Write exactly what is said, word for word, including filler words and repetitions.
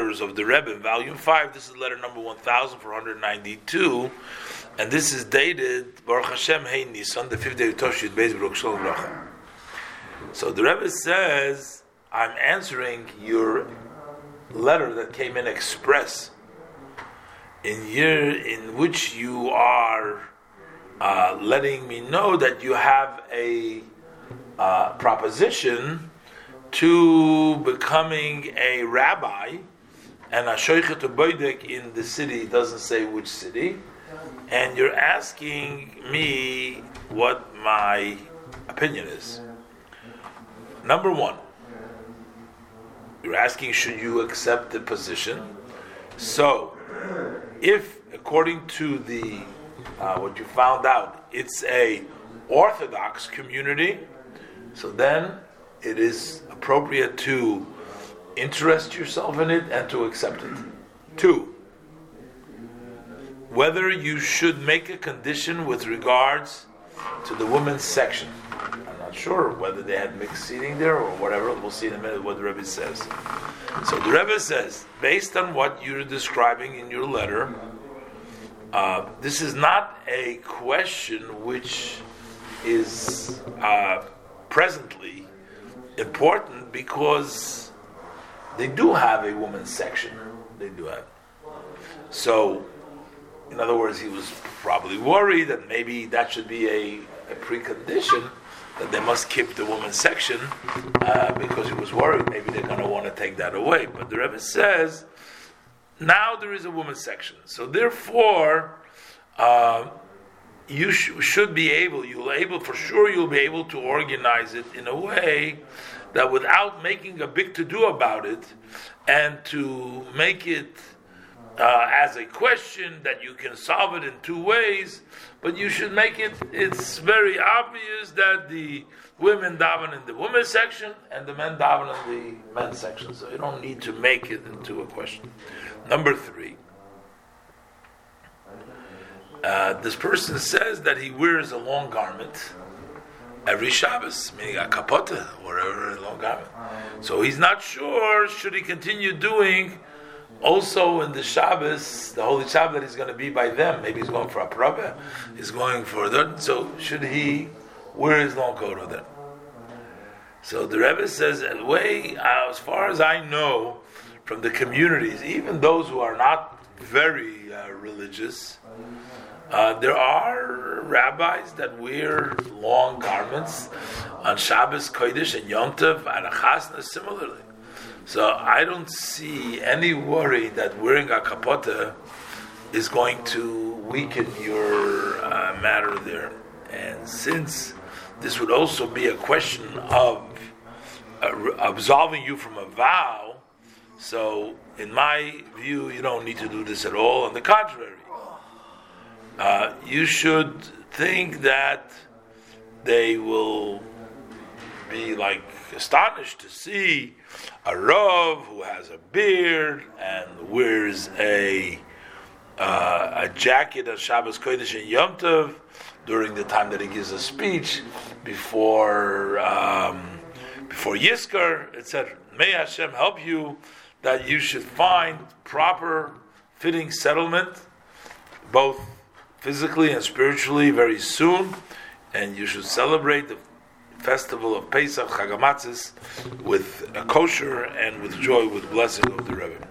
letters of the Rebbe in volume five. This is letter number one thousand four hundred ninety-two, and this is dated Baruch Hashem Hey Nisan, the fifth day of Toshit Beis Baruch Shalom Bracha. So the Rebbe says, I'm answering your letter that came in express, in year in which you are uh, letting me know that you have a uh, proposition to becoming a rabbi and a shoichet u'boidek in the city. It doesn't say which city, and you're asking me what my opinion is. Number one, you're asking, should you accept the position? So, if according to the uh, what you found out, it's a Orthodox community, so then it is appropriate to interest yourself in it and to accept it. Two, whether you should make a condition with regards to the women's section. I'm not sure whether they had mixed seating there or whatever. We'll see in a minute what the Rebbe says. So the Rebbe says, based on what you're describing in your letter, uh, this is not a question which is uh, presently important, because they do have a women's section. They do have. So, in other words, he was probably worried that maybe that should be a, a precondition, that they must keep the women's section, uh, because he was worried maybe they're going to want to take that away. But the Rebbe says, now there is a women's section. So therefore, uh, you sh- should be able, you'll able, for sure you'll be able to organize it in a way that without making a big to-do about it, and to make it uh, as a question that you can solve it in two ways, but you should make it, it's very obvious that the women daven in the women's section and the men daven in the men's section. So you don't need to make it into a question. Number three. Uh, this person says that he wears a long garment every Shabbos, meaning a kapota, whatever, a long garment. So he's not sure, should he continue doing also in the Shabbos, the Holy Shabbos that he's going to be by them. Maybe he's going for a prabeh, he's going for that. So should he wear his long coat of them? So the Rebbe says, way, uh, as far as I know, from the communities, even those who are not very uh, religious, Uh, there are rabbis that wear long garments on Shabbos, Kodesh, and Yom Tov, and a Chasna similarly. So I don't see any worry that wearing a kapota is going to weaken your uh, matter there. And since this would also be a question of uh, absolving you from a vow, so in my view, you don't need to do this at all. On the contrary, Uh, you should think that they will be like astonished to see a Rav who has a beard and wears a uh, a jacket on Shabbos, Kodesh, and Yom Tov during the time that he gives a speech before um, before Yizkor, et cetera. May Hashem help you that you should find proper fitting settlement, both physically and spiritually, very soon, and you should celebrate the festival of Pesach, Chag HaMatzos, with a kosher and with joy, with blessing of the Rebbe.